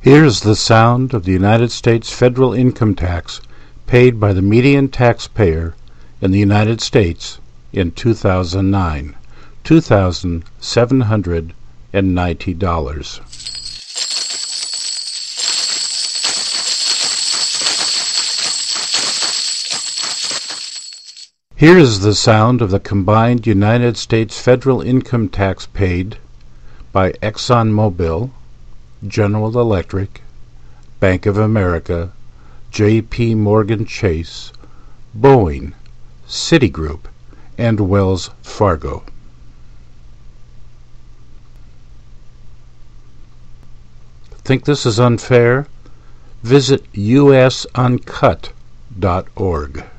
Here's the sound of the United States federal income tax paid by the median taxpayer in the United States in 2009, $2,790. Here is the sound of the combined United States federal income tax paid by ExxonMobil, General Electric, Bank of America, J.P. Morgan Chase, Boeing, Citigroup, and Wells Fargo. Think this is unfair? Visit usuncut.org.